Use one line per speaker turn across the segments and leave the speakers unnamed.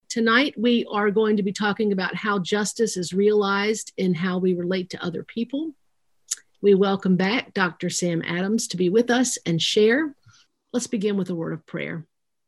Tonight, we are going to be talking about how justice is realized in how we relate to other people. We welcome back Dr. Sam Adams to be with us and share. Let's begin with a word of prayer.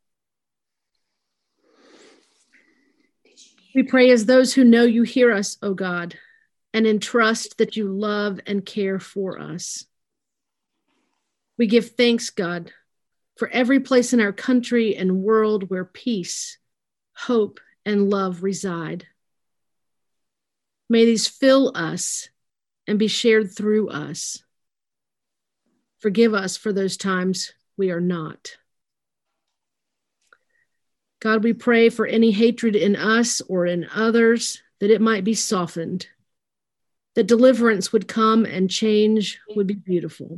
We pray as those who know you hear us, O God, and entrust that you love and care for us. We give thanks, God, for every place in our country and world where peace, hope, and love reside. May these fill us and be shared through us. Forgive us for those times we are not. God, we pray for any hatred in us or in others, that it might be softened, that deliverance would come and change would be beautiful.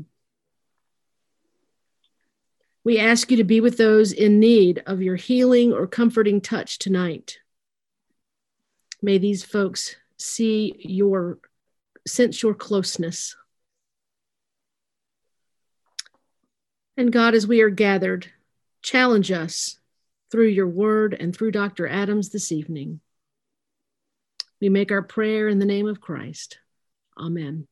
We ask you to be with those in need of your healing or comforting touch tonight. May these folks sense your closeness. And God, as we are gathered, challenge us through your word and through Dr. Adams this evening. We make our prayer in the name of Christ. Amen.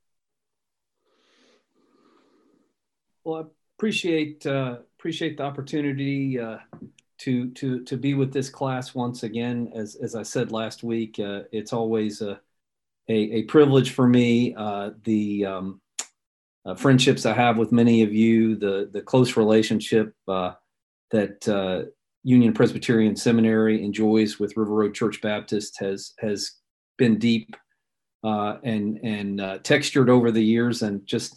Well, I appreciate the opportunity to be with this class once again. As I said last week, it's always a privilege for me. The friendships I have with many of you, the close relationship that Union Presbyterian Seminary enjoys with River Road Church Baptist has been deep and textured over the years, and just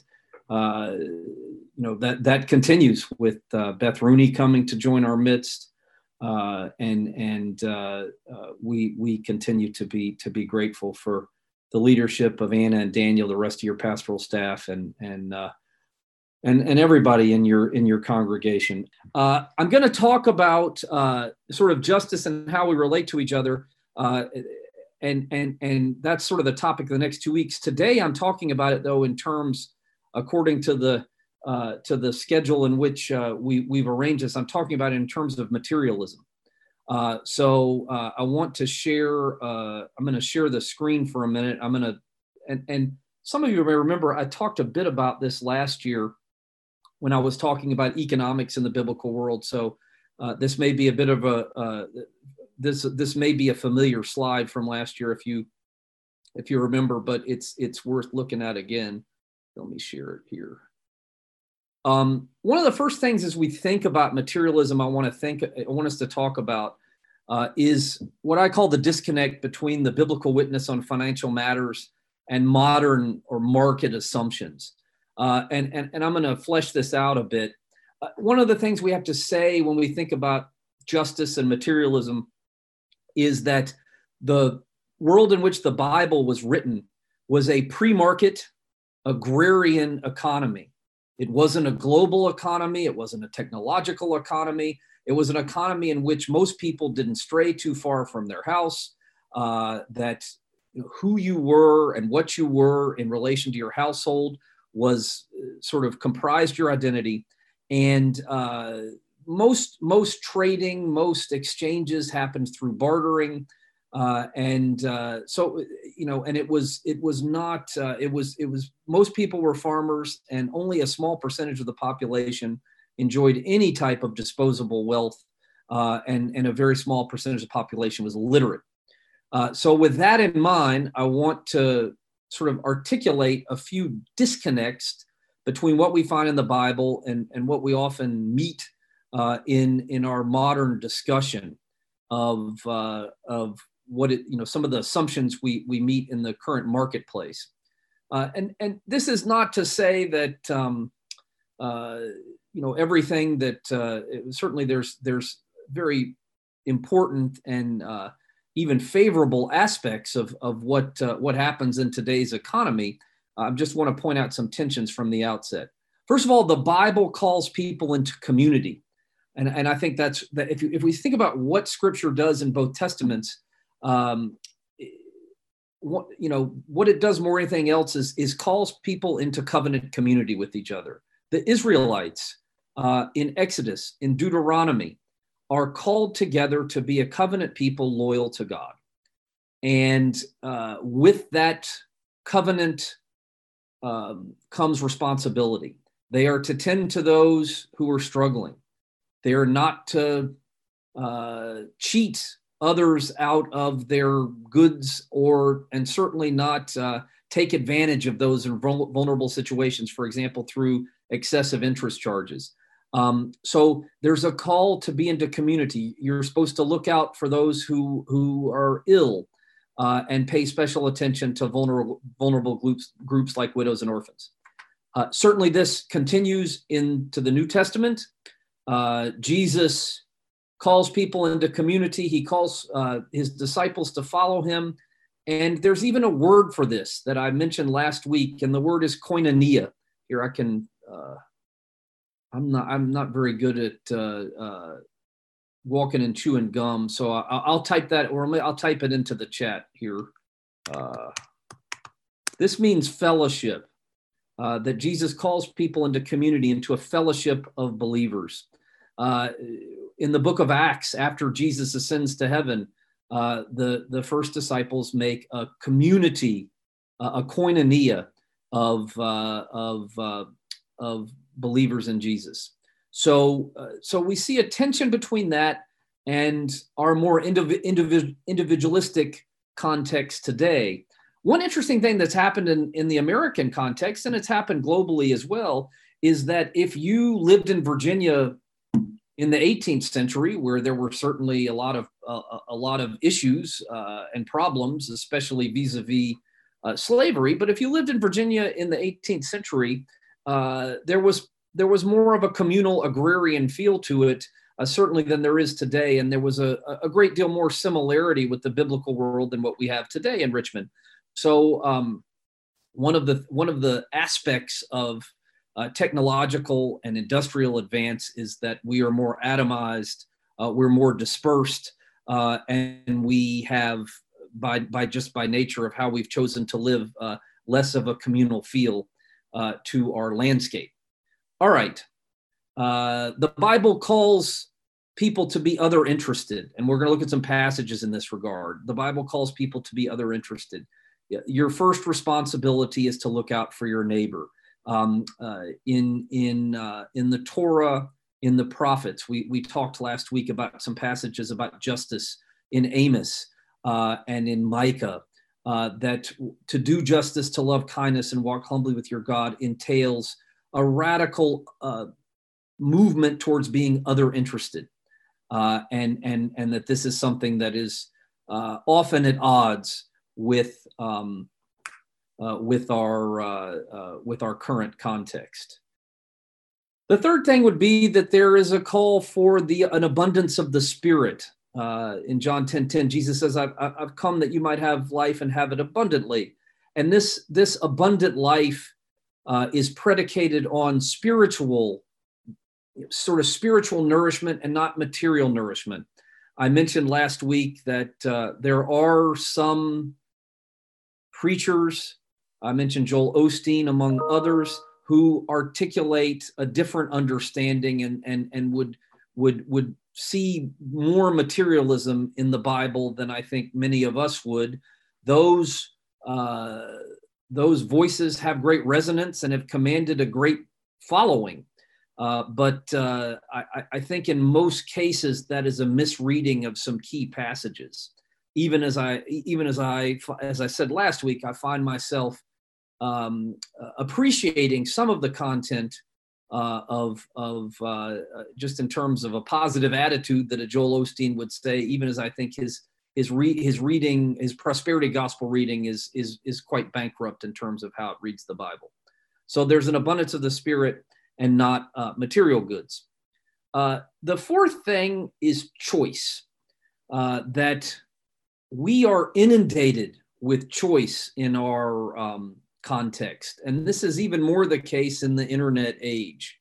that continues with Beth Rooney coming to join our midst, and we continue to be grateful for the leadership of Anna and Daniel, the rest of your pastoral staff, and everybody in your congregation. I'm going to talk about sort of justice and how we relate to each other, and that's sort of the topic of the next 2 weeks. Today, I'm talking about it though in terms, according to the schedule in which we've arranged this. I'm talking about it in terms of materialism. So I want to share. I'm going to share the screen for a minute. And some of you may remember I talked a bit about this last year when I was talking about economics in the biblical world. So this may be a bit of this may be a familiar slide from last year if you remember, but it's worth looking at again. Let me share it here. One of the first things as we think about materialism, I want us to talk about is what I call the disconnect between the biblical witness on financial matters and modern or market assumptions. And I'm going to flesh this out a bit. One of the things we have to say when we think about justice and materialism is that the world in which the Bible was written was a pre-market agrarian economy. It wasn't a global economy. It wasn't a technological economy. It was an economy in which most people didn't stray too far from their house, that who you were and what you were in relation to your household was sort of comprised your identity. And most trading, most exchanges happened through bartering. And it was most people were farmers, and only a small percentage of the population enjoyed any type of disposable wealth, and a very small percentage of the population was literate. So with that in mind, I want to sort of articulate a few disconnects between what we find in the Bible and what we often meet in our modern discussion of what some of the assumptions we meet in the current marketplace. And this is not to say that everything that certainly there's very important and even favorable aspects of what happens in today's economy. I just want to point out some tensions from the outset. First of all, the Bible calls people into community. And I think that if we think about what Scripture does in both Testaments, what it does more than anything else is calls people into covenant community with each other. The Israelites in Exodus, in Deuteronomy, are called together to be a covenant people loyal to God. And with that covenant comes responsibility. They are to tend to those who are struggling. They are not to cheat others out of their goods, and certainly not take advantage of those in vulnerable situations, for example, through excessive interest charges. So there's a call to be into community. You're supposed to look out for those who are ill and pay special attention to vulnerable groups like widows and orphans. Certainly this continues into the New Testament. Jesus calls people into community. He calls his disciples to follow him. And there's even a word for this that I mentioned last week, and the word is koinonia. Here I can, I'm not very good at walking and chewing gum, so I'll type that, or I'll type it into the chat here. This means fellowship, that Jesus calls people into community, into a fellowship of believers. In the book of Acts, after Jesus ascends to heaven, the first disciples make a community, a koinonia of believers in Jesus. So we see a tension between that and our more individualistic context today. One interesting thing that's happened in the American context, and it's happened globally as well, is that if you lived in Virginia in the 18th century, where there were certainly a lot of issues and problems, especially vis-a-vis slavery, but if you lived in Virginia in the 18th century, there was more of a communal agrarian feel to it, certainly than there is today, and there was a great deal more similarity with the biblical world than what we have today in Richmond. So one of the aspects of technological and industrial advance is that we are more atomized, we're more dispersed, and we have, by nature of how we've chosen to live, less of a communal feel to our landscape. All right, the Bible calls people to be other interested, and we're going to look at some passages in this regard. The Bible calls people to be other interested. Your first responsibility is to look out for your neighbor. In the Torah, in the prophets, we talked last week about some passages about justice in Amos and in Micah, that to do justice, to love kindness, and walk humbly with your God entails a radical movement towards being other interested, and that this is something that is often at odds with our current context. The third thing would be that there is a call for an abundance of the Spirit. In John 10:10, Jesus says, I've come that you might have life and have it abundantly. And this abundant life is predicated on spiritual nourishment and not material nourishment. I mentioned last week that there are some preachers, I mentioned Joel Osteen among others, who articulate a different understanding and would see more materialism in the Bible than I think many of us would. Those voices have great resonance and have commanded a great following. But I think in most cases that is a misreading of some key passages. Even as I said last week, I find myself appreciating some of the content of just in terms of a positive attitude that a Joel Osteen would say, even as I think his reading, his prosperity gospel reading is quite bankrupt in terms of how it reads the Bible. So there's an abundance of the Spirit and not material goods. The fourth thing is choice, that we are inundated with choice in our context. And this is even more the case in the internet age.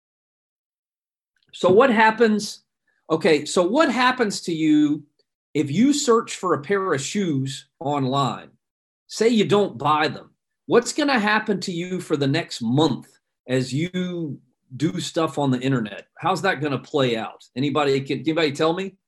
So what happens? Okay, so what happens to you if you search for a pair of shoes online? Say you don't buy them. What's going to happen to you for the next month as you do stuff on the internet. How's that going to play out? Anybody tell me?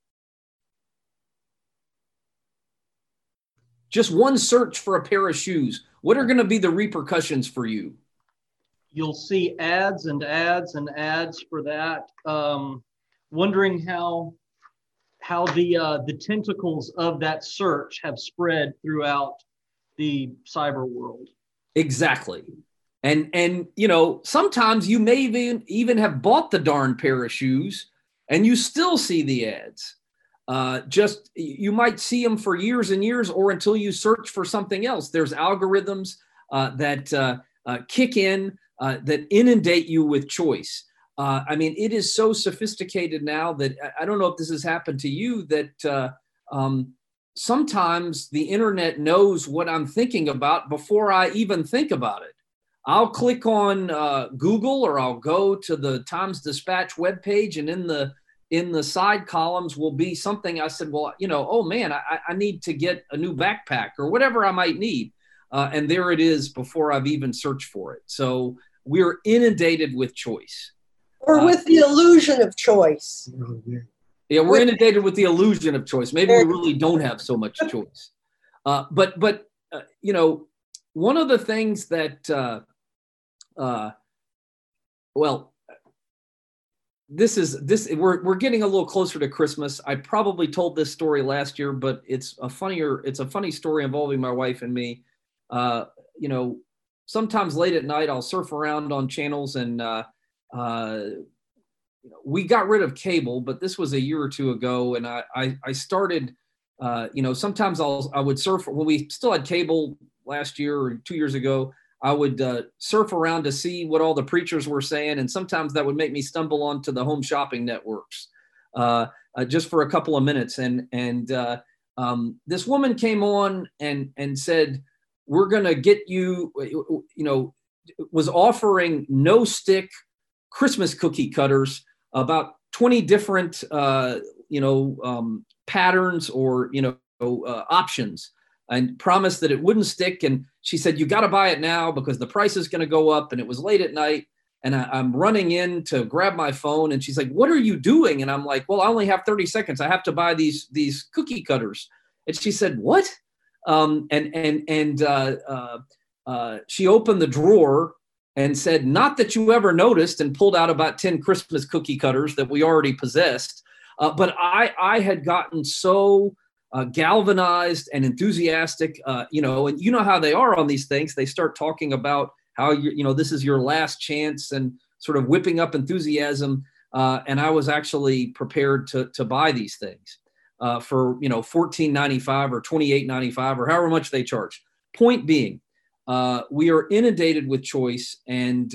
Just one search for a pair of shoes. What are going to be the repercussions for you?
You'll see ads and ads and ads for that. Wondering how the tentacles of that search have spread throughout the cyber world.
Exactly. And sometimes you may even have bought the darn pair of shoes and you still see the ads. You might see them for years and years, or until you search for something else. There's algorithms that kick in that inundate you with choice. It is so sophisticated now that I don't know if this has happened to you, that sometimes the internet knows what I'm thinking about before I even think about it. I'll click on Google, or I'll go to the Times-Dispatch webpage, and in the side columns will be something I said, well, oh man, I need to get a new backpack or whatever I might need. And there it is before I've even searched for it. So we're inundated with choice.
Or with the illusion of choice.
Yeah, we're inundated with the illusion of choice. Maybe we really don't have so much choice. But one of the things that, we're getting a little closer to Christmas. I probably told this story last year, but it's a funny story involving my wife and me. Sometimes late at night, I'll surf around on channels, and we got rid of cable, but this was a year or two ago. And I started, sometimes I would surf when we still had cable last year or 2 years ago. I would surf around to see what all the preachers were saying. And sometimes that would make me stumble onto the home shopping networks just for a couple of minutes. And this woman came on and said, we're going to get you, was offering no stick Christmas cookie cutters, about 20 different, patterns or, options, and promised that it wouldn't stick. And she said, you got to buy it now because the price is going to go up. And it was late at night, and I'm running in to grab my phone. And she's like, what are you doing? And I'm like, well, I only have 30 seconds. I have to buy these cookie cutters. And she said, what? She opened the drawer and said, not that you ever noticed, and pulled out about 10 Christmas cookie cutters that we already possessed. But I had gotten so galvanized and enthusiastic, and you know how they are on these things. They start talking about how this is your last chance, and sort of whipping up enthusiasm. And I was actually prepared to buy these things for $14.95 or $28.95 or however much they charge. Point being, we are inundated with choice, and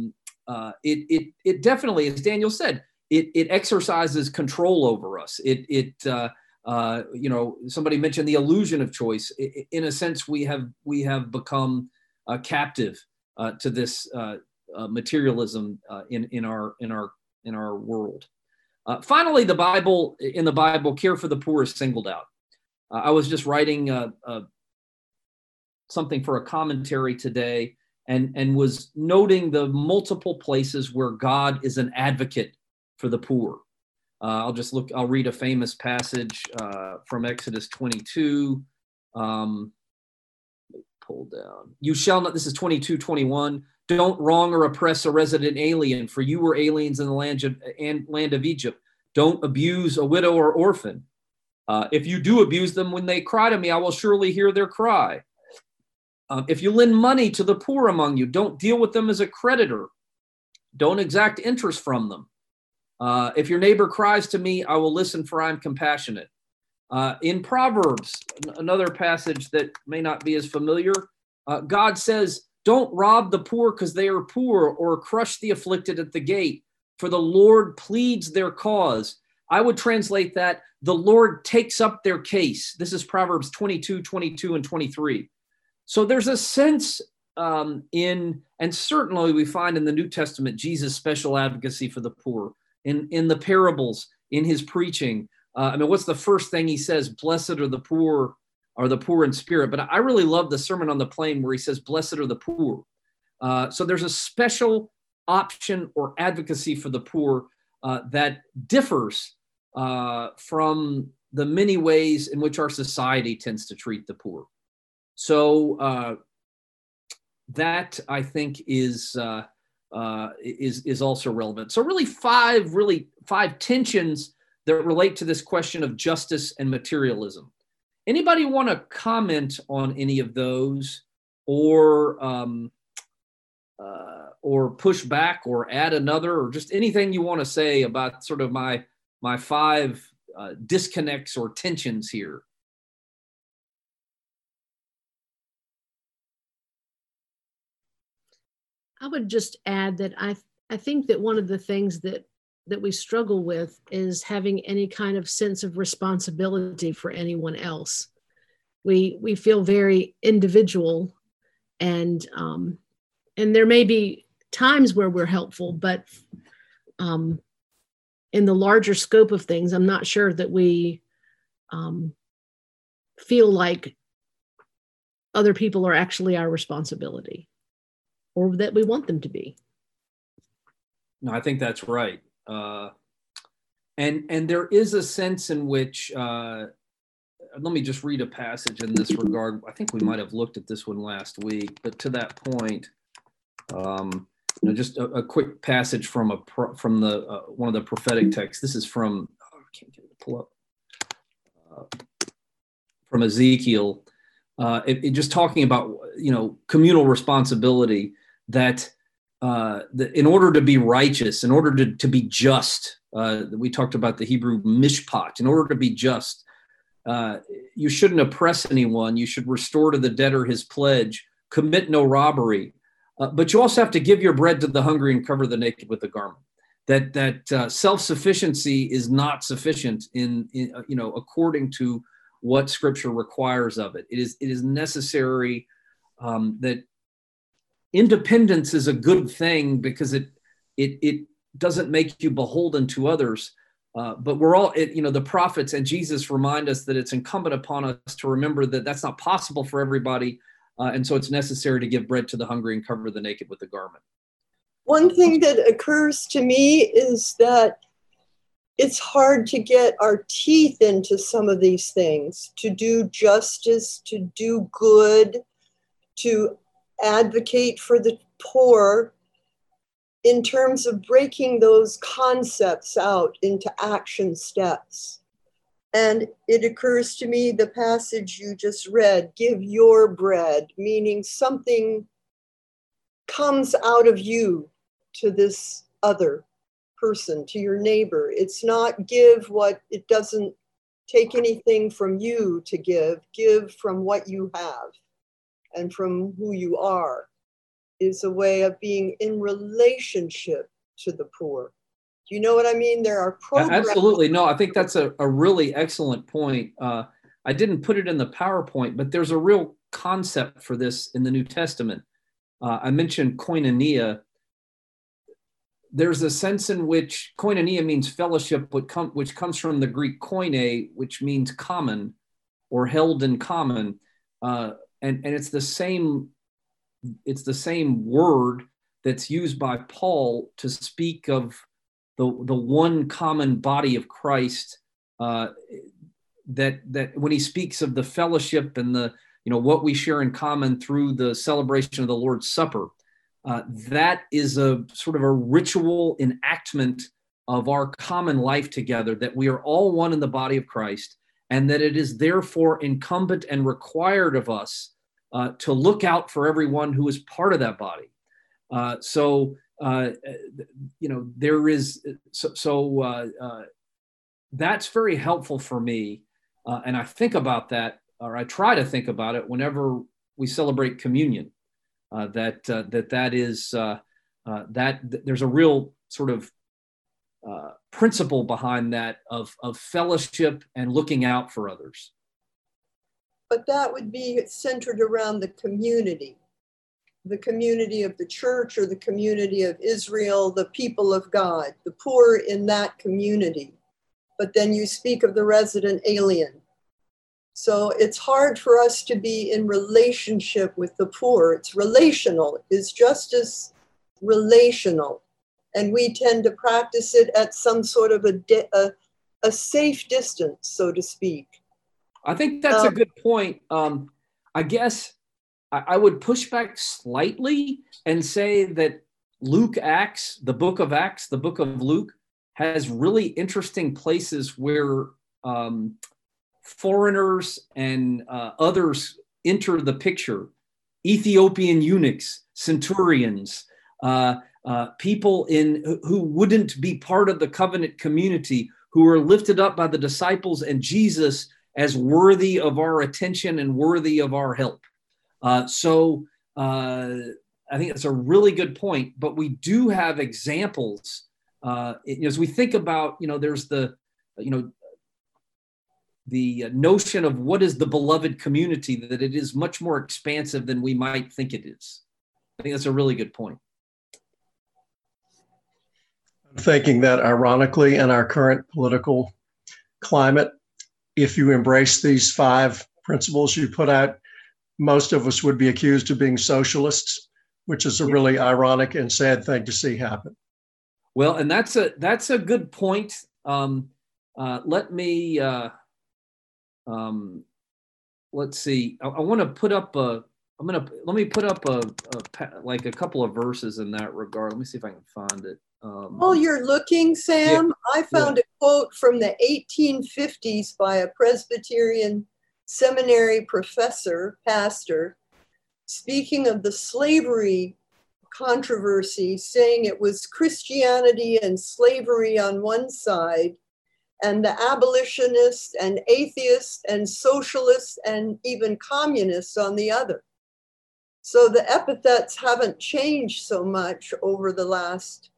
it definitely, as Daniel said, it exercises control over us. Somebody mentioned the illusion of choice. In a sense, we have become captive to this materialism in our world. Finally, in the Bible, care for the poor is singled out. I was just writing something for a commentary today, and was noting the multiple places where God is an advocate for the poor. I'll read a famous passage from Exodus 22. Pull down. You shall not, this is 22:21. Don't wrong or oppress a resident alien, for you were aliens in the land of Egypt. Don't abuse a widow or orphan. If you do abuse them, when they cry to me, I will surely hear their cry. If you lend money to the poor among you, don't deal with them as a creditor. Don't exact interest from them. If your neighbor cries to me, I will listen, for I am compassionate. In Proverbs, another passage that may not be as familiar, God says, don't rob the poor because they are poor, or crush the afflicted at the gate, for the Lord pleads their cause. I would translate that, the Lord takes up their case. This is Proverbs 22, 22, and 23. So there's a sense and certainly we find in the New Testament, Jesus' special advocacy for the poor. In the parables, in his preaching, what's the first thing he says? Blessed are the poor in spirit. But I really love the Sermon on the Plain where he says, blessed are the poor. So there's a special option or advocacy for the poor that differs from the many ways in which our society tends to treat the poor. So that, I think, is also relevant. So really five tensions that relate to this question of justice and materialism. Anybody want to comment on any of those, or push back, or add another, or just anything you want to say about sort of my five disconnects or tensions here?
I would just add that I think that one of the things that we struggle with is having any kind of sense of responsibility for anyone else. We feel very individual, and there may be times where we're helpful, but in the larger scope of things, I'm not sure that we feel like other people are actually our responsibility, or that we want them to be.
No, I think that's right. And there is a sense in which, let me just read a passage in this regard. I think we might have looked at this one last week, but to that point, just a quick passage from the one of the prophetic texts. This is from, I can't get it to pull up, from Ezekiel. It just talking about, communal responsibility, that in order to be righteous, in order to be just, we talked about the Hebrew mishpat, in order to be just, you shouldn't oppress anyone. You should restore to the debtor his pledge, commit no robbery. But you also have to give your bread to the hungry and cover the naked with a garment. That self-sufficiency is not sufficient in according to what Scripture requires of it. It is necessary that independence is a good thing, because it doesn't make you beholden to others. But we're all, the prophets and Jesus remind us that it's incumbent upon us to remember that that's not possible for everybody. And so it's necessary to give bread to the hungry and cover the naked with a garment.
One thing that occurs to me is that it's hard to get our teeth into some of these things, to do justice, to do good, to advocate for the poor, in terms of breaking those concepts out into action steps. And it occurs to me, the passage you just read, give your bread, meaning something comes out of you to this other person, to your neighbor. It's not give what, it doesn't take anything from you to give from what you have and from who you are. Is a way of being in relationship to the poor. Do you know what I mean? There are programs.
Absolutely. No, I think that's a really excellent point. I didn't put it in the PowerPoint, but there's a real concept for this in the New Testament. I mentioned koinonia. There's a sense in which koinonia means fellowship, which comes from the Greek koine, which means common or held in common. And it's the same word that's used by Paul to speak of the one common body of Christ, that when he speaks of the fellowship and the what we share in common through the celebration of the Lord's Supper, that is a sort of a ritual enactment of our common life together, that we are all one in the body of Christ, and that it is therefore incumbent and required of us to look out for everyone who is part of that body. There is, that's very helpful for me. And I think about that, or I try to think about it whenever we celebrate communion, that there's a real sort of principle behind that of fellowship and looking out for others.
But that would be centered around the community of the church, or the community of Israel, the people of God, the poor in that community. But then you speak of the resident alien. So it's hard for us to be in relationship with the poor. It's relational. Is justice relational, and we tend to practice it at some sort of a safe distance, so to speak.
I think that's a good point. I guess I would push back slightly and say that Acts, the book of Luke, has really interesting places where foreigners and others enter the picture. Ethiopian eunuchs, centurions, people who wouldn't be part of the covenant community, who are lifted up by the disciples and Jesus as worthy of our attention and worthy of our help. So I think that's a really good point. But we do have examples as we think about, there's the notion of what is the beloved community, that it is much more expansive than we might think it is. I think that's a really good point.
I'm thinking that ironically, in our current political climate, if you embrace these 5 principles you put out, most of us would be accused of being socialists, which is a really ironic and sad thing to see happen.
Well, and that's a good point. Let me let's see. I want to put up let me put up like a couple of verses in that regard. Let me see if I can find it.
While you're looking, Sam, I found a quote from the 1850s by a Presbyterian seminary pastor, speaking of the slavery controversy, saying it was Christianity and slavery on one side, and the abolitionists and atheists and socialists and even communists on the other. So the epithets haven't changed so much over the last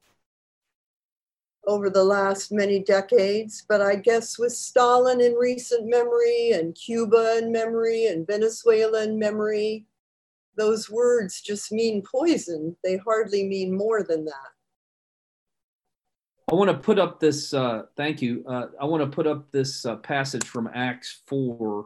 many decades, but I guess with Stalin in recent memory and Cuba in memory and Venezuela in memory, those words just mean poison. They hardly mean more than that.
I want to put up this, thank you. I want to put up this passage from Acts 4.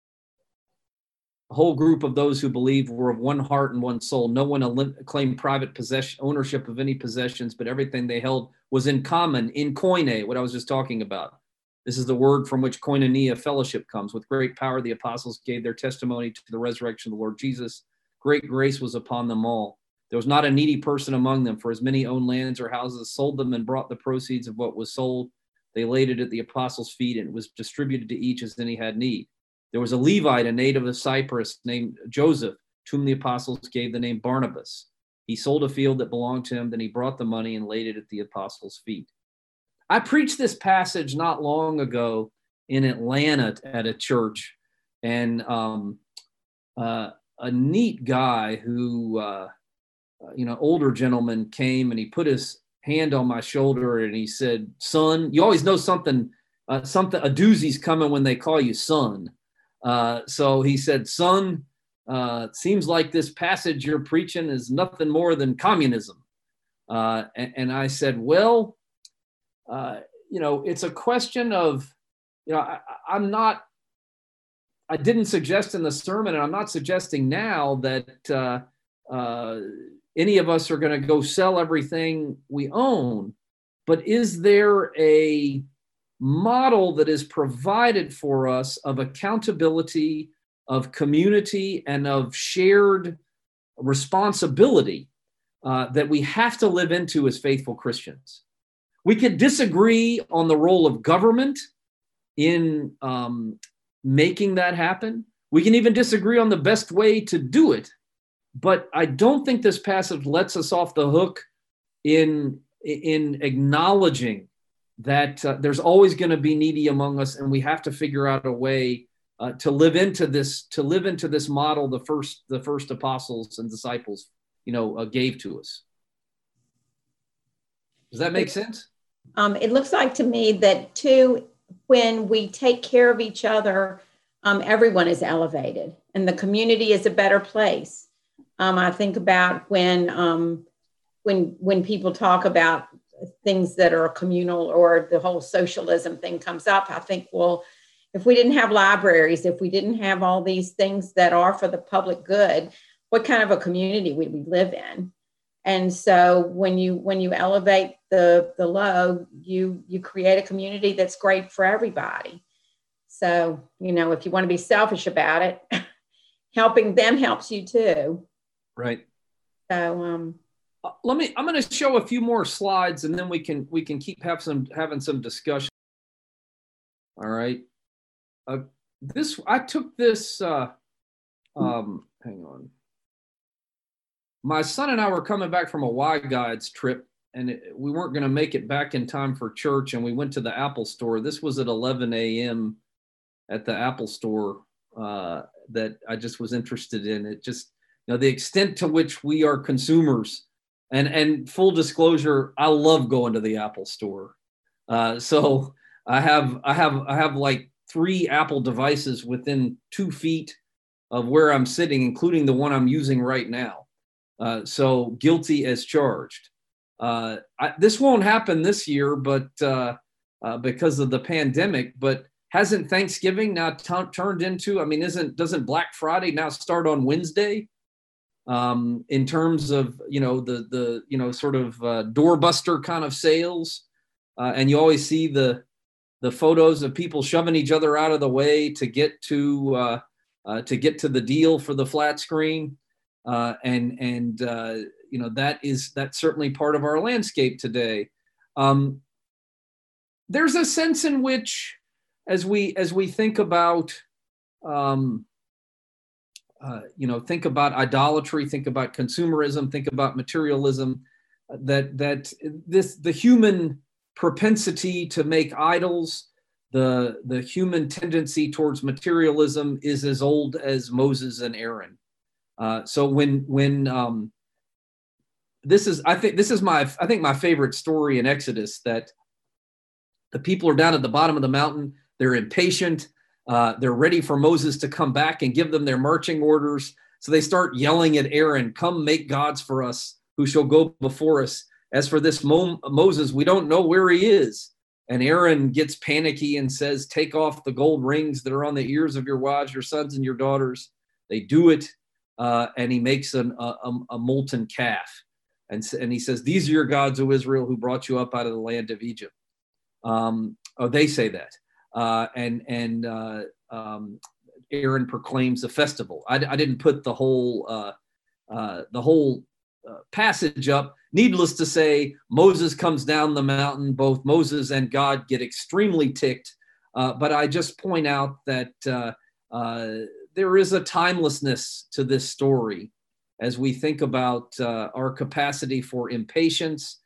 A whole group of those who believed were of one heart and one soul. No one claimed private ownership of any possessions, but everything they held was in common, in koine, what I was just talking about. This is the word from which koinonia, fellowship, comes. With great power, the apostles gave their testimony to the resurrection of the Lord Jesus. Great grace was upon them all. There was not a needy person among them, for as many owned lands or houses, sold them and brought the proceeds of what was sold. They laid it at the apostles' feet, and it was distributed to each as any had need. There was a Levite, a native of Cyprus, named Joseph, to whom the apostles gave the name Barnabas. He sold a field that belonged to him, then he brought the money and laid it at the apostles' feet. I preached this passage not long ago in Atlanta at a church, and a neat guy who, older gentleman came and he put his hand on my shoulder and he said, "Son," you always know something, a doozy's coming when they call you son. So he said, "Son, seems like this passage you're preaching is nothing more than communism." And I said, "Well, it's a question of, I didn't suggest in the sermon, and I'm not suggesting now that any of us are going to go sell everything we own, but is there a model that is provided for us of accountability, of community, and of shared responsibility that we have to live into as faithful Christians?" We could disagree on the role of government in making that happen. We can even disagree on the best way to do it. But I don't think this passage lets us off the hook in acknowledging that there's always going to be needy among us, and we have to figure out a way to live into this model the first apostles and disciples gave to us. Does that make sense?
It looks like to me that too, when we take care of each other, everyone is elevated and the community is a better place. I think about when people talk about things that are communal or the whole socialism thing comes up, I think, well, if we didn't have libraries, if we didn't have all these things that are for the public good, what kind of a community would we live in? And so when you elevate the low, you create a community that's great for everybody. So, if you want to be selfish about it, helping them helps you too.
Right.
So
I'm going to show a few more slides, and then we can keep having some discussion. All right. I took this. Hang on. My son and I were coming back from a Y Guides trip, and we weren't going to make it back in time for church, and we went to the Apple store. This was at 11 a.m. at the Apple store that I just was interested in. It just, the extent to which we are consumers, and full disclosure, I love going to the Apple store. So I have like 3 Apple devices within 2 feet of where I'm sitting, including the one I'm using right now. So guilty as charged. This won't happen this year, but because of the pandemic. But hasn't Thanksgiving now turned into? I mean, doesn't Black Friday now start on Wednesday? In terms of the sort of doorbuster kind of sales, and you always see the photos of people shoving each other out of the way to get to the deal for the flat screen. That's certainly part of our landscape today. There's a sense in which, as we think about, think about idolatry, think about consumerism, think about materialism, that the human propensity to make idols, the human tendency towards materialism is as old as Moses and Aaron. So when this is my favorite story in Exodus, that the people are down at the bottom of the mountain. They're impatient. They're ready for Moses to come back and give them their marching orders. So they start yelling at Aaron, "Come make gods for us who shall go before us. As for this Moses, we don't know where he is." And Aaron gets panicky and says, "Take off the gold rings that are on the ears of your wives, your sons, and your daughters." They do it. And he makes a molten calf. And he says, "These are your gods, O Israel, who brought you up out of the land of Egypt." They say that. Aaron proclaims a festival. I didn't put the whole passage up. Needless to say, Moses comes down the mountain. Both Moses and God get extremely ticked. But I just point out that there is a timelessness to this story as we think about our capacity for impatience,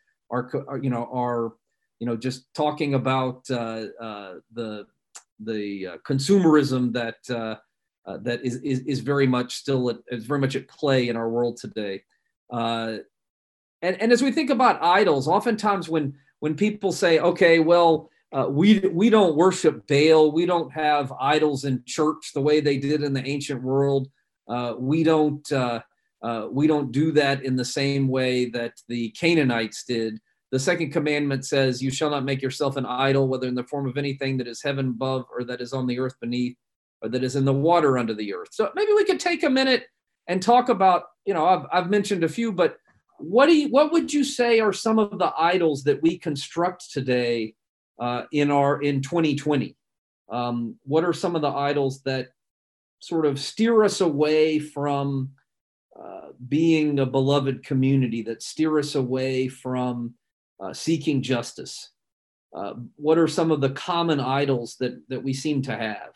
just talking about the consumerism that is very much at play in our world today. And as we think about idols, oftentimes when people say, "Okay, well, we don't worship Baal, we don't have idols in church the way they did in the ancient world. We don't do that in the same way that the Canaanites did. The second commandment says, 'You shall not make yourself an idol, whether in the form of anything that is heaven above, or that is on the earth beneath, or that is in the water under the earth.'" So maybe we could take a minute and talk about, I've mentioned a few, but what would you say are some of the idols that we construct today in 2020? What are some of the idols that sort of steer us away from being a beloved community, that steer us away from seeking justice? What are some of the common idols that we seem to have?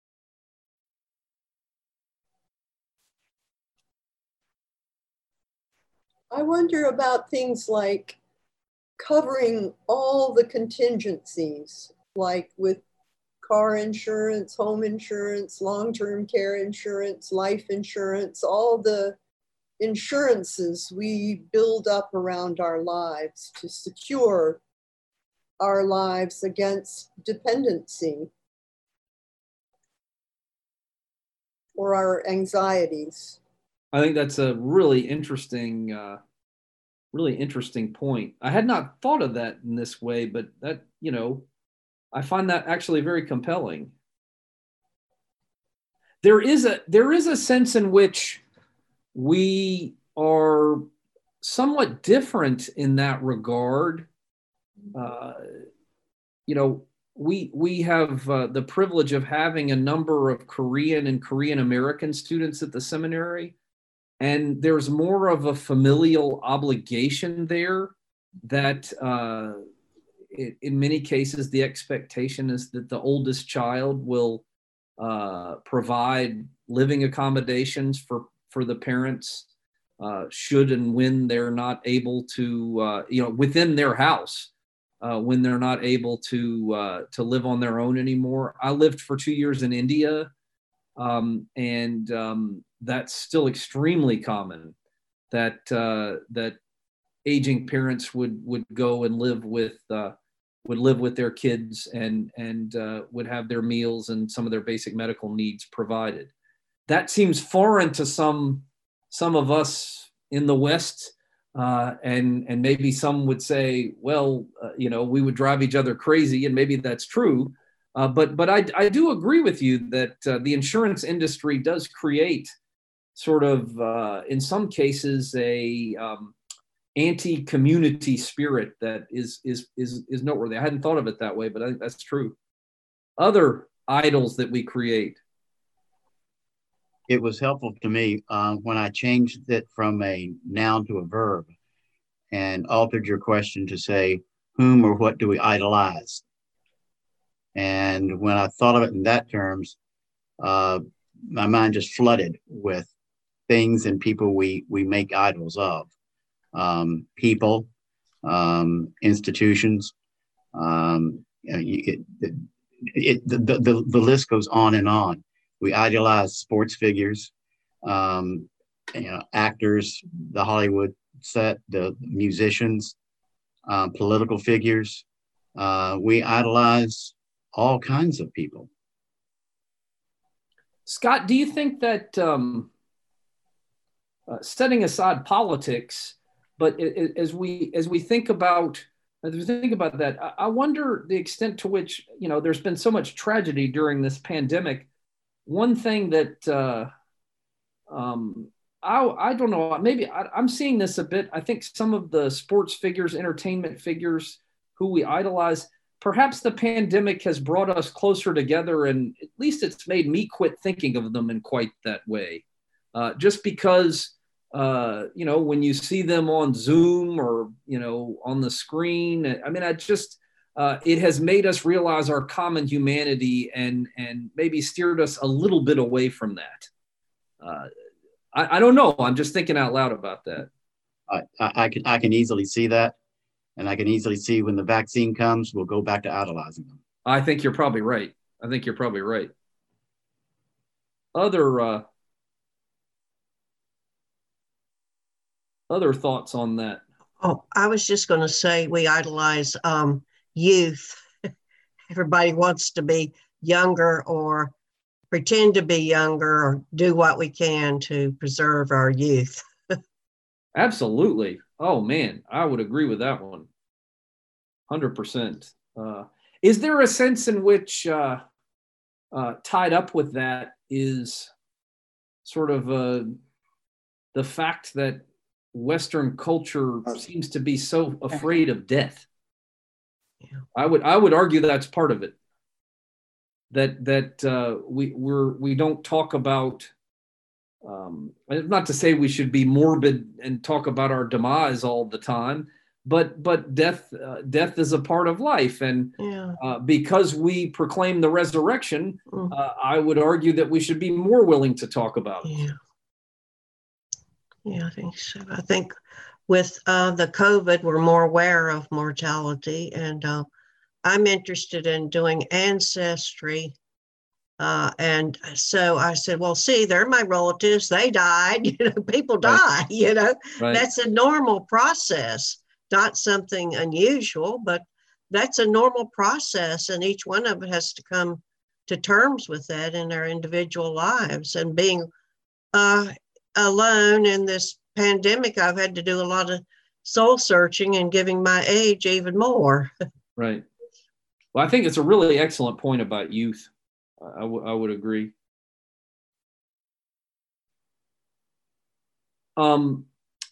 I wonder about things like covering all the contingencies, like with car insurance, home insurance, long-term care insurance, life insurance, all the insurances we build up around our lives to secure our lives against dependency or our anxieties.
I think that's a really interesting point. I had not thought of that in this way, but that, I find that actually very compelling. There is a sense in which we are somewhat different in that regard. You know, we have the privilege of having a number of Korean and Korean American students at the seminary, and there's more of a familial obligation there that in many cases the expectation is that the oldest child will provide living accommodations for the parents should and when they're not able to, you know, within their house, when they're not able to live on their own anymore. I lived for 2 years in India, and that's still extremely common that that aging parents would go and live with their kids and would have their meals and some of their basic medical needs provided. That seems foreign to some of us in the West, and maybe some would say, well, you know, we would drive each other crazy, and maybe that's true. But I do agree with you that the insurance industry does create sort of, in some cases, a anti-community spirit that is noteworthy. I hadn't thought of it that way, but I think that's true. Other idols that we create.
It was helpful to me when I changed it from a noun to a verb and altered your question to say, whom or what do we idolize? And when I thought of it in that terms, my mind just flooded with things and people we make idols of. People, institutions, the list goes on and on. We idolize sports figures, you know, actors, the Hollywood set, the musicians, political figures. We idolize all kinds of people.
Scott, do you think that setting aside politics, but as we think about that, I wonder the extent to which, you know, there's been so much tragedy during this pandemic. One thing that I don't know, maybe I'm seeing this a bit. I think some of the sports figures, entertainment figures who we idolize, perhaps the pandemic has brought us closer together, and at least it's made me quit thinking of them in quite that way. Just because, you know, when you see them on Zoom or, you know, on the screen, I mean, it has made us realize our common humanity and maybe steered us a little bit away from that. I don't know. I'm just thinking out loud about that.
I can easily see that. And I can easily see when the vaccine comes, we'll go back to idolizing them.
I think you're probably right. Other thoughts on that?
Oh, I was just going to say we idolize youth. Everybody wants to be younger or pretend to be younger or do what we can to preserve our youth.
Absolutely. Oh man, I would agree with that one. 100%. Is there a sense in which tied up with that is sort of the fact that Western culture seems to be so afraid of death? Yeah. I would argue that's part of it. That we don't talk about. Not to say we should be morbid and talk about our demise all the time, but death is a part of life, and because we proclaim the resurrection, I would argue that we should be more willing to talk about it.
Yeah, I think so. I think with the COVID, we're more aware of mortality, and I'm interested in doing ancestry. And so I said, well, see, they're my relatives. They died, you know, people die, you know, that's a normal process, not something unusual, but that's a normal process. And each one of us has to come to terms with that in our individual lives. And being alone in this pandemic, I've had to do a lot of soul searching and giving my age even more.
Right. Well, I think it's a really excellent point about youth. I would agree.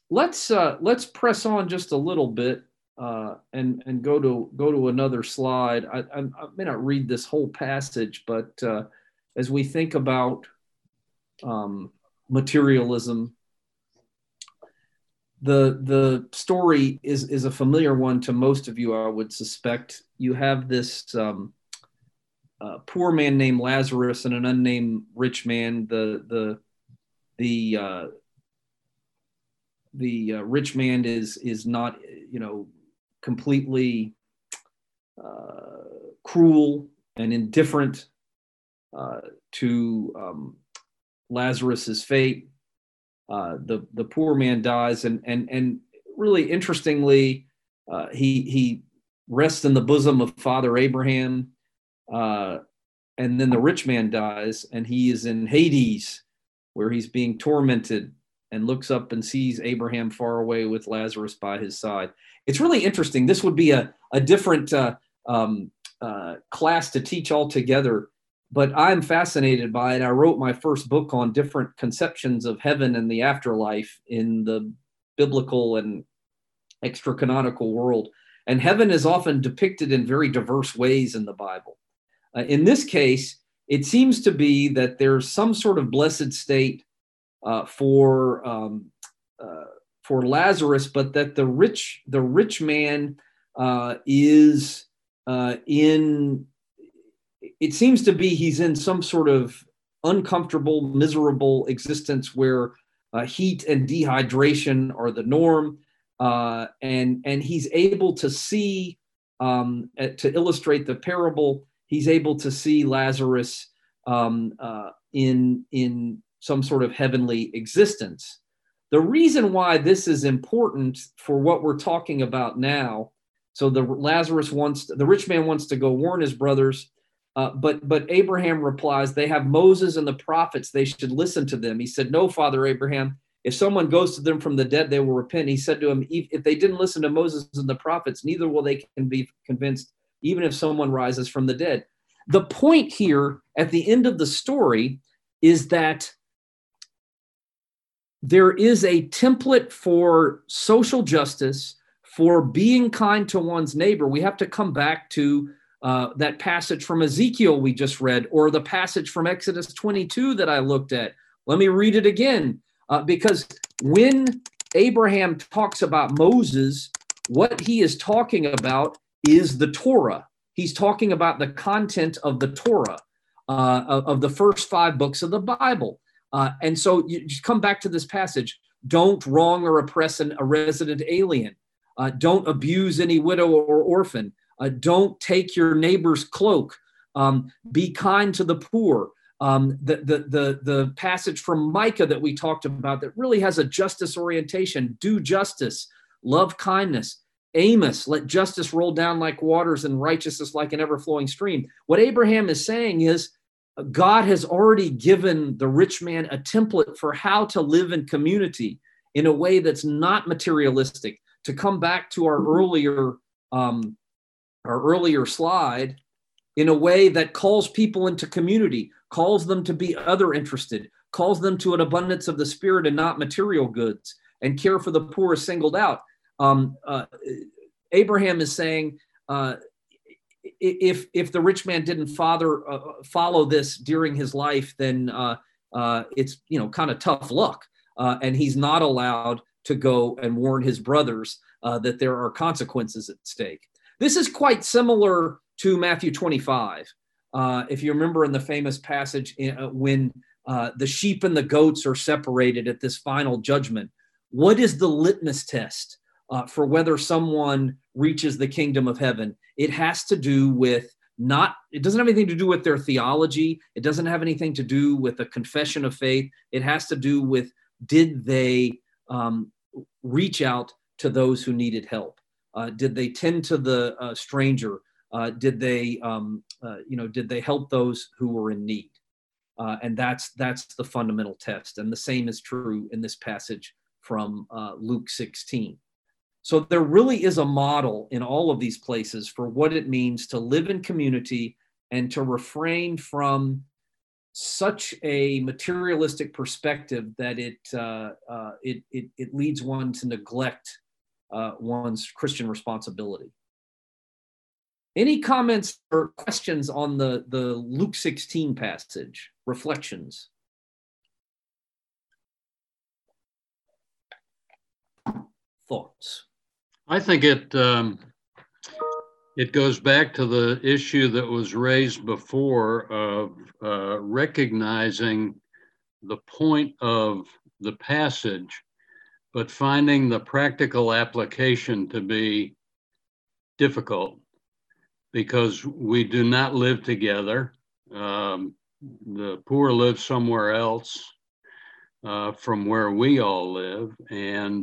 let's press on just a little bit and go to another slide. I may not read this whole passage, but as we think about materialism, the story is a familiar one to most of you, I would suspect. You have this poor man named Lazarus and an unnamed rich man. The rich man is not, completely cruel and indifferent to Lazarus's fate. The poor man dies, and really interestingly, he rests in the bosom of Father Abraham, and then the rich man dies, and he is in Hades, where he's being tormented, and looks up and sees Abraham far away with Lazarus by his side. It's really interesting. This would be a different class to teach altogether, but I'm fascinated by it. I wrote my first book on different conceptions of heaven and the afterlife in the biblical and extra-canonical world. And heaven is often depicted in very diverse ways in the Bible. In this case, it seems to be that there's some sort of blessed state for Lazarus, but that the rich man is in. It seems to be he's in some sort of uncomfortable, miserable existence where heat and dehydration are the norm, and he's able to see, to illustrate the parable, he's able to see Lazarus in some sort of heavenly existence. The reason why this is important for what we're talking about now, so the rich man wants to go warn his brothers, but Abraham replies, they have Moses and the prophets, they should listen to them. He said, no, Father Abraham, if someone goes to them from the dead, they will repent. He said to him, if they didn't listen to Moses and the prophets, neither will they can be convinced, even if someone rises from the dead. The point here at the end of the story is that there is a template for social justice, for being kind to one's neighbor. We have to come back to that passage from Ezekiel we just read, or the passage from Exodus 22 that I looked at. Let me read it again, because when Abraham talks about Moses, what he is talking about is the Torah. He's talking about the content of the Torah, of the first 5 books of the Bible. And so you just come back to this passage. Don't wrong or oppress a resident alien. Don't abuse any widow or orphan. Don't take your neighbor's cloak. Be kind to the poor. The passage from Micah that we talked about that really has a justice orientation. Do justice. Love kindness. Amos, let justice roll down like waters and righteousness like an ever-flowing stream. What Abraham is saying is God has already given the rich man a template for how to live in community in a way that's not materialistic. To come back to our earlier slide, in a way that calls people into community, calls them to be other interested, calls them to an abundance of the spirit and not material goods, and care for the poor is singled out. Abraham is saying, if the rich man didn't follow this during his life, then it's kind of tough luck, and he's not allowed to go and warn his brothers that there are consequences at stake. This is quite similar to Matthew 25. If you remember in the famous passage when the sheep and the goats are separated at this final judgment, what is the litmus test for whether someone reaches the kingdom of heaven? It has to do with it doesn't have anything to do with their theology. It doesn't have anything to do with a confession of faith. It has to do with, did they reach out to those who needed help? Did they tend to the stranger? Did they help those who were in need? And that's the fundamental test. And the same is true in this passage from Luke 16. So there really is a model in all of these places for what it means to live in community and to refrain from such a materialistic perspective that it leads one to neglect one's Christian responsibility. Any comments or questions on the Luke 16 passage? Reflections? Thoughts?
I think it goes back to the issue that was raised before of recognizing the point of the passage, but finding the practical application to be difficult because we do not live together. The poor live somewhere else from where we all live, and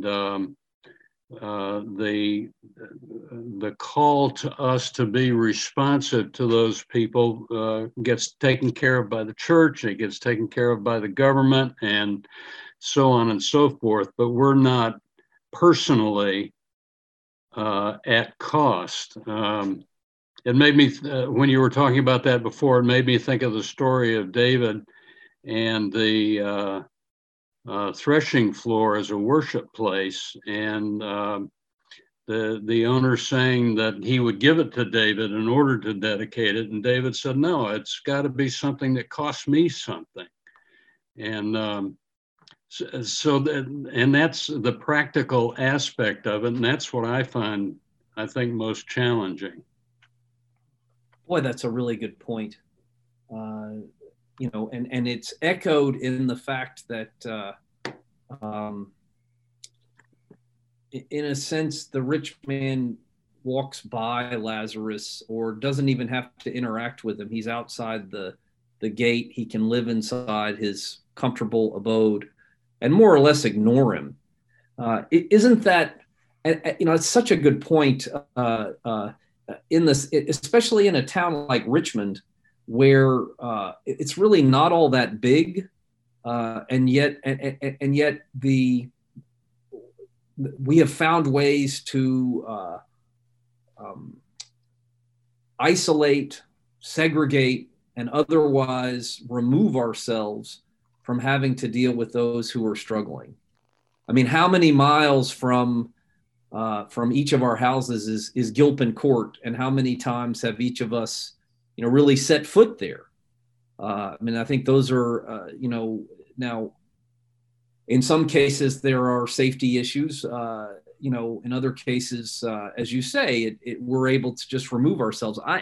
the call to us to be responsive to those people gets taken care of by the church, it gets taken care of by the government, and so on and so forth. But we're not personally at cost. It made me, when you were talking about that before, it made me think of the story of David and the threshing floor as a worship place, and the owner saying that he would give it to David in order to dedicate it, and David said, no, it's got to be something that costs me something. And and that's the practical aspect of it, and that's what I find, I think, most challenging.
Boy, that's a really good point. You know, and it's echoed in the fact that, in a sense, the rich man walks by Lazarus or doesn't even have to interact with him. He's outside the gate. He can live inside his comfortable abode and more or less ignore him. Isn't that, you know, it's such a good point in this, especially in a town like Richmond, where it's really not all that big, and yet we have found ways to isolate, segregate, and otherwise remove ourselves from having to deal with those who are struggling. I mean, how many miles from each of our houses is Gilpin Court, and how many times have each of us, you know, really set foot there? I mean, I think those are, you know, now in some cases there are safety issues. You know, in other cases, as you say, we're able to just remove ourselves. I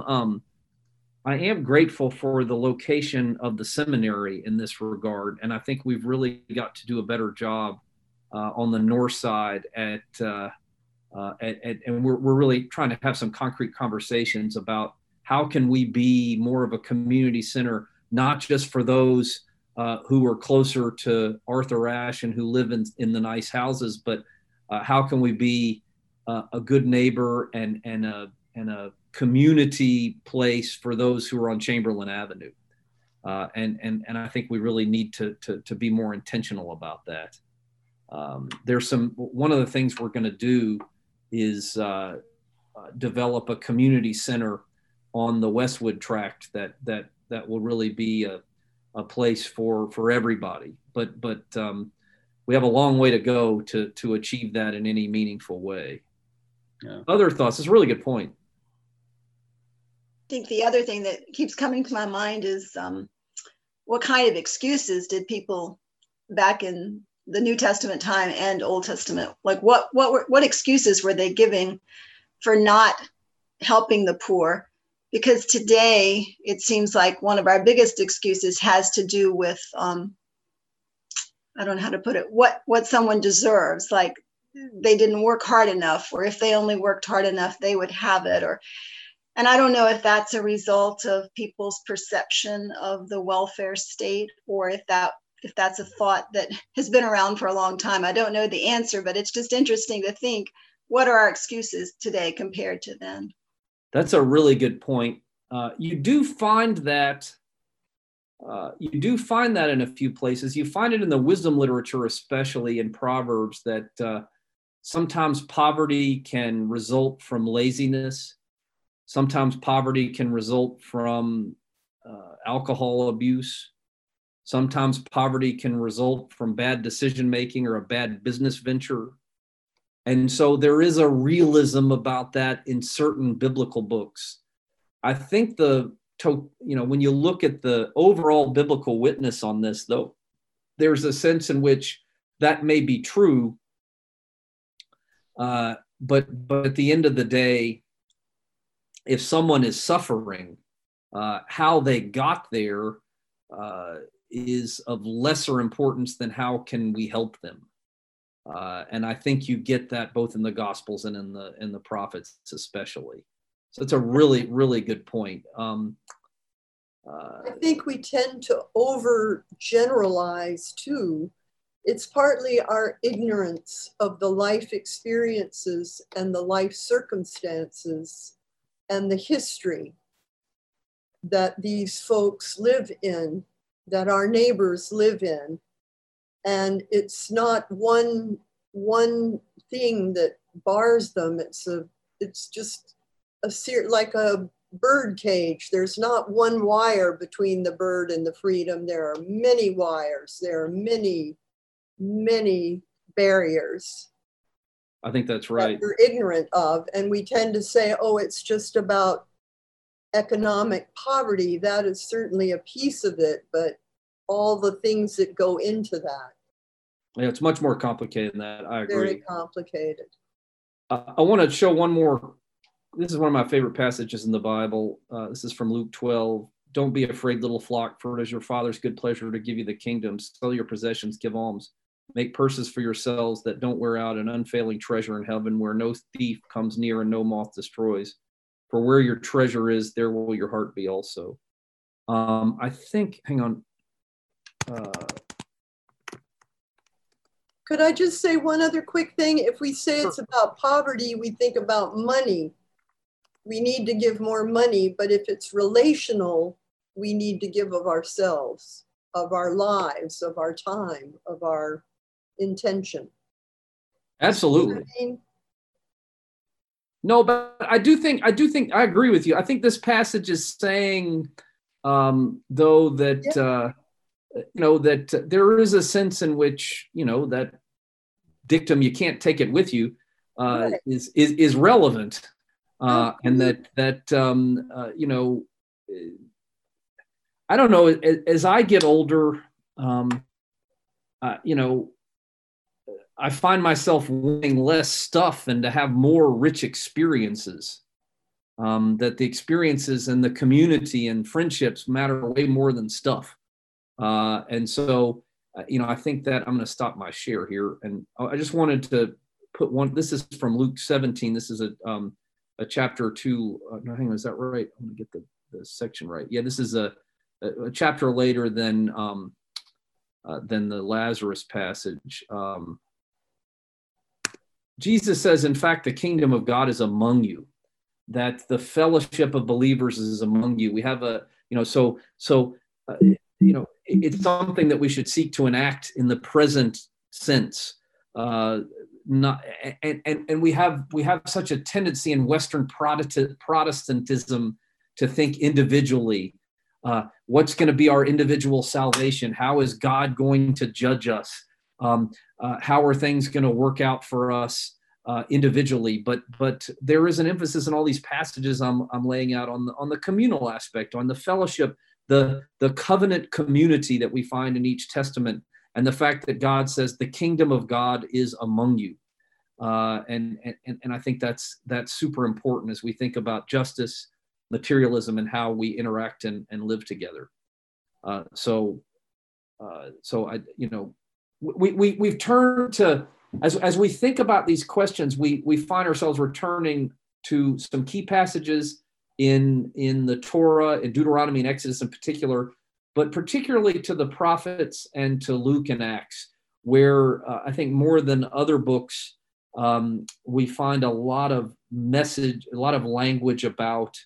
am grateful for the location of the seminary in this regard, and I think we've really got to do a better job on the north side and we're really trying to have some concrete conversations about how can we be more of a community center, not just for those who are closer to Arthur Ashe and who live in the nice houses, but how can we be a good neighbor and a community place for those who are on Chamberlain Avenue. And I think we really need to be more intentional about that. One of the things we're going to do is develop a community center on the Westwood tract that will really be a place for everybody. But we have a long way to go to achieve that in any meaningful way. Yeah. Other thoughts? It's a really good point.
I think the other thing that keeps coming to my mind is what kind of excuses did people back in the New Testament time and Old Testament, like what excuses were they giving for not helping the poor? Because today it seems like one of our biggest excuses has to do with I don't know how to put it, what someone deserves, like they didn't work hard enough, or if they only worked hard enough they would have it, and I don't know if that's a result of people's perception of the welfare state, or if that's a thought that has been around for a long time. I don't know the answer, but it's just interesting to think, what are our excuses today compared to then?
That's a really good point. You do find that in a few places. You find it in the wisdom literature, especially in Proverbs, that sometimes poverty can result from laziness. Sometimes poverty can result from alcohol abuse. Sometimes poverty can result from bad decision making or a bad business venture. And so there is a realism about that in certain biblical books. I think when you look at the overall biblical witness on this, though, there's a sense in which that may be true. But at the end of the day, if someone is suffering, how they got there is of lesser importance than how can we help them. And I think you get that both in the Gospels and in the prophets especially. So it's a really, really good point.
I think we tend to overgeneralize too. It's partly our ignorance of the life experiences and the life circumstances and the history that these folks live in, that our neighbors live in. And it's not one thing that bars them. It's just like a bird cage. There's not one wire between the bird and the freedom. There are many wires. There are many, many barriers.
I think that's right.
That we're ignorant of. And we tend to say, oh, it's just about economic poverty. That is certainly a piece of it, but all the things that go into that.
Yeah, it's much more complicated than that. I agree.
Very complicated.
I want to show one more. This is one of my favorite passages in the Bible. This is from Luke 12. Don't be afraid, little flock, for it is your Father's good pleasure to give you the kingdom. Sell your possessions, give alms. Make purses for yourselves that don't wear out, an unfailing treasure in heaven where no thief comes near and no moth destroys. For where your treasure is, there will your heart be also. I think, hang on.
Could I just say one other quick thing? If we say it's about poverty, we think about money. We need to give more money, but if it's relational, we need to give of ourselves, of our lives, of our time, of our intention.
Absolutely.
You know what I mean?
No, but I agree with you. I think this passage is saying, though, that, that there is a sense in which, that dictum, you can't take it with you,
Right.
is relevant. And that I don't know, as I get older, I find myself wanting less stuff and to have more rich experiences. That the experiences and the community and friendships matter way more than stuff. And so, I think that I'm going to stop my share here. And I just wanted to put one, this is from Luke 17. This is a chapter 2. No, hang on, is that right? I'm going to get the section right. Yeah, this is a chapter later than the Lazarus passage. Jesus says, in fact, the kingdom of God is among you, that the fellowship of believers is among you. We have it's something that we should seek to enact in the present sense. And we have such a tendency in Western Protestantism to think individually. What's going to be our individual salvation? How is God going to judge us? How are things going to work out for us individually? But there is an emphasis in all these passages I'm laying out on the communal aspect, on the fellowship, the covenant community that we find in each testament, and the fact that God says the kingdom of God is among you. And I think that's super important as we think about justice, materialism, and how we interact and live together. We've turned to, as we think about these questions, we find ourselves returning to some key passages in the Torah, in Deuteronomy and Exodus in particular, but particularly to the prophets and to Luke and Acts, where I think more than other books, we find a lot of message, a lot of language about,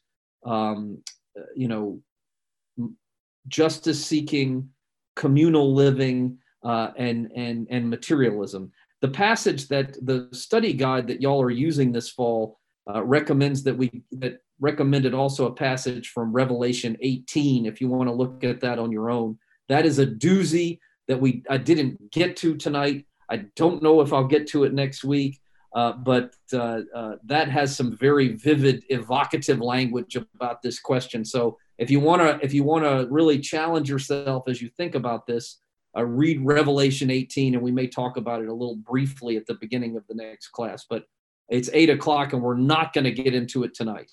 justice seeking, communal living, and materialism. The passage that the study guide that y'all are using this fall recommends that recommended also a passage from Revelation 18, if you want to look at that on your own. That is a doozy that I didn't get to tonight. I don't know if I'll get to it next week, but that has some very vivid, evocative language about this question. So if you want to really challenge yourself as you think about this, read Revelation 18, and we may talk about it a little briefly at the beginning of the next class. But it's 8 o'clock, and we're not going to get into it tonight.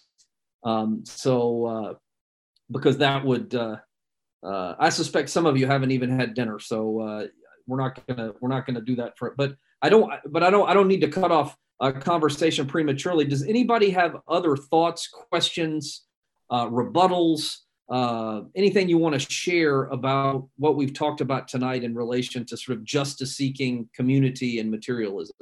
Because that would, I suspect some of you haven't even had dinner, so we're not gonna do that for it. But I don't need to cut off a conversation prematurely. Does anybody have other thoughts, questions, rebuttals, anything you want to share about what we've talked about tonight in relation to sort of justice-seeking community and materialism?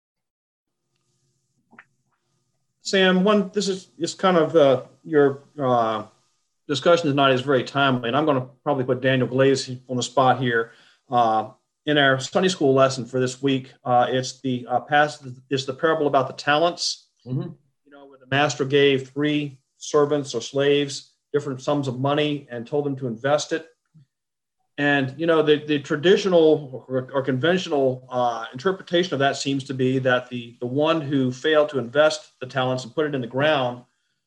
Sam, this is kind of your discussion tonight is very timely, and I'm going to probably put Daniel Glaze on the spot here. In our Sunday school lesson for this week, it's the parable about the talents. Mm-hmm. Where the master gave 3 servants or slaves different sums of money and told them to invest it. And the traditional or conventional interpretation of that seems to be that the one who failed to invest the talents and put it in the ground,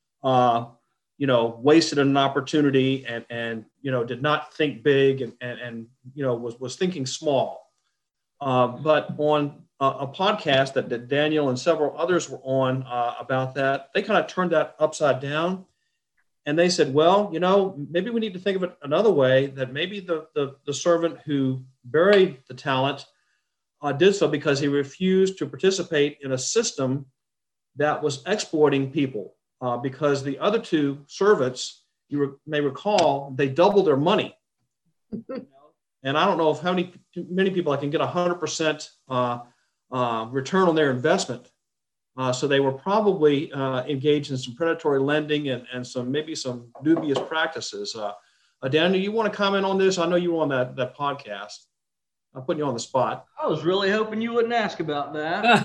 wasted an opportunity and did not think big and was thinking small. But on a podcast that Daniel and several others were on about that, they kind of turned that upside down. And they said, well, maybe we need to think of it another way, that maybe the servant who buried the talent did so because he refused to participate in a system that was exploiting people. Because the other 2 servants, may recall, they doubled their money. And I don't know how many people I can get 100% return on their investment. So they were probably engaged in some predatory lending and some dubious practices. Daniel, you want to comment on this? I know you were on that podcast. I'm putting you on the spot.
I was really hoping you wouldn't ask about that.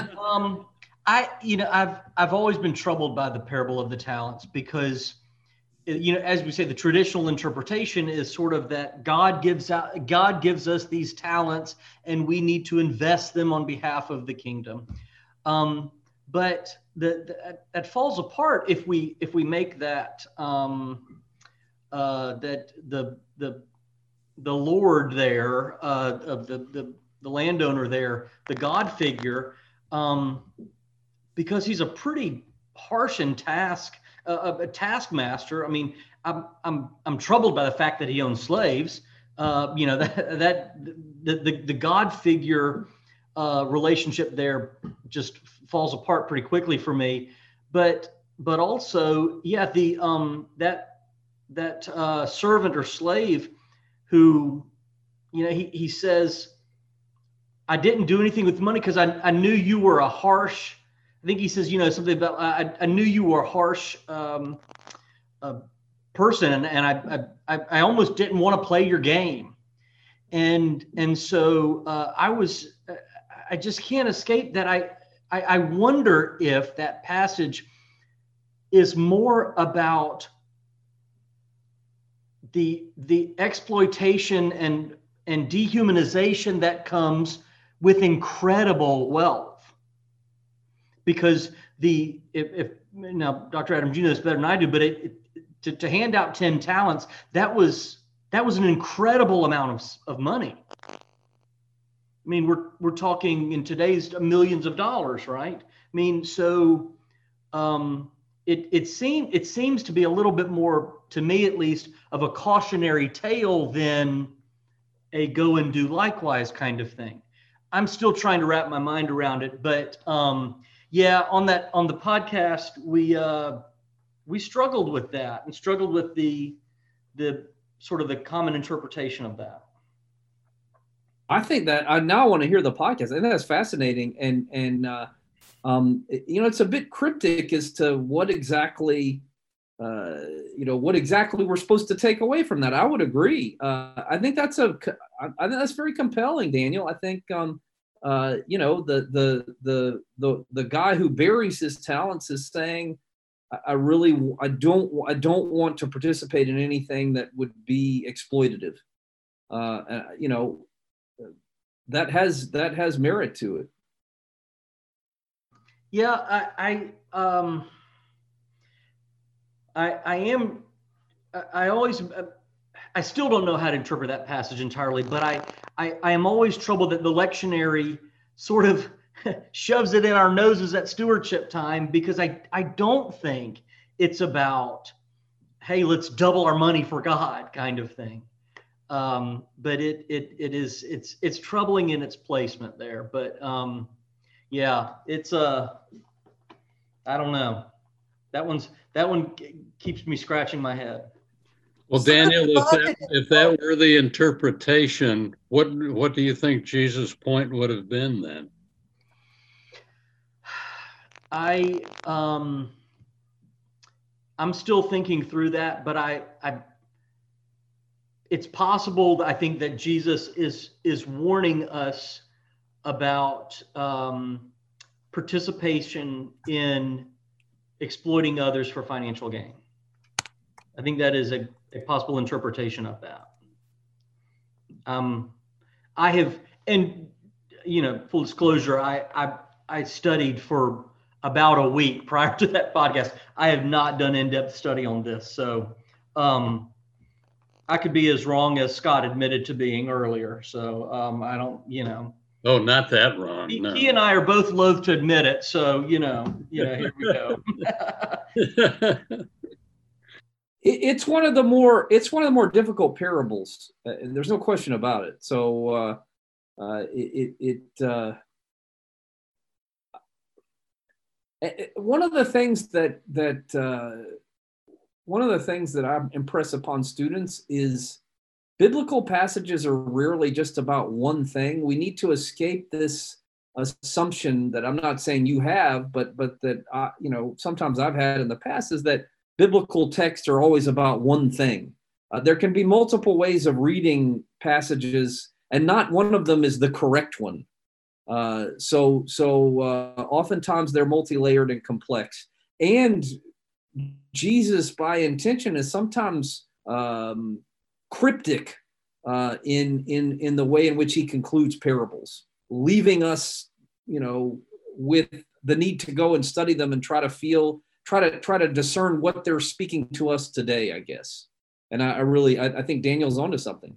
I've always been troubled by the parable of the talents because, as we say, the traditional interpretation is sort of that God gives us these talents and we need to invest them on behalf of the kingdom. But that falls apart if we make that that the Lord there of the landowner there, the God figure, because he's a pretty harsh and a taskmaster. I mean, I'm troubled by the fact that he owns slaves. That the God figure relationship there just falls apart pretty quickly for me. But also, yeah, that servant or slave who, he says, I didn't do anything with money because I knew you were a harsh. I think he says, something about I knew you were a harsh person, and I almost didn't want to play your game, and so I just can't escape that. I wonder if that passage is more about the exploitation and dehumanization that comes with incredible wealth. Because if now, Dr. Adams, you know this better than I do, but to hand out 10 talents, that was an incredible amount of money. I mean, we're talking in today's millions of dollars, right? I mean, so it seems to be a little bit more, to me at least, of a cautionary tale than a go and do likewise kind of thing. I'm still trying to wrap my mind around it, but yeah, on the podcast, we struggled with that and struggled with the sort of the common interpretation of that.
I think that I now want to hear the podcast. I think that's fascinating, and it's a bit cryptic as to what exactly we're supposed to take away from that. I would agree. I think that's very compelling, Daniel. I think the guy who buries his talents is saying, I don't want to participate in anything that would be exploitative. You know, that has merit to it.
Yeah, I still don't know how to interpret that passage entirely, but I am always troubled that the lectionary sort of shoves it in our noses at stewardship time, because I don't think it's about, hey, let's double our money for God kind of thing. But it's troubling in its placement there. But yeah, it's I don't know. That one keeps me scratching my head.
Well, Daniel, if that were the interpretation, what do you think Jesus' point would have been then?
I'm still thinking through that, but it's possible, I think, that Jesus is warning us about participation in exploiting others for financial gain. I think that is a possible interpretation of that. I have, and you know, full disclosure, I studied for about a week prior to that podcast. I have not done in-depth study on this, so I could be as wrong as Scott admitted to being earlier. So I don't, you know.
Oh, not that wrong. No.
He and I are both loath to admit it. So you know, here we go.
It's one of the more difficult parables. There's no question about it. So one of the things that I impress upon students is biblical passages are rarely just about one thing. We need to escape this assumption that I'm not saying you have, but that you know, sometimes I've had in the past, is that biblical texts are always about one thing. There can be multiple ways of reading passages, and not one of them is the correct one. So oftentimes they're multi-layered and complex. And Jesus, by intention, is sometimes cryptic in the way in which he concludes parables, leaving us, you know, with the need to go and study them and try to discern what they're speaking to us today, I guess. And I think Daniel's onto something.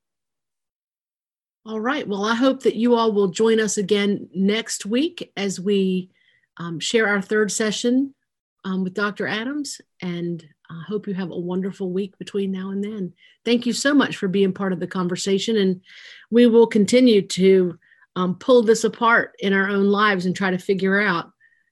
All right. Well, I hope that you all will join us again next week as we share our third session with Dr. Adams. And I hope you have a wonderful week between now and then. Thank you so much for being part of the conversation. And we will continue to pull this apart in our own lives and try to figure out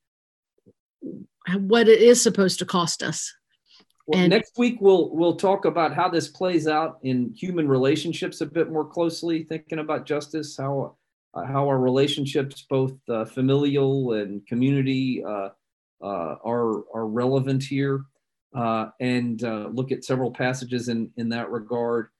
what it is supposed to cost us.
Well, and next week we'll talk about how this plays out in human relationships a bit more closely, thinking about justice, how our relationships, both familial and community, are relevant here, and look at several passages in that regard.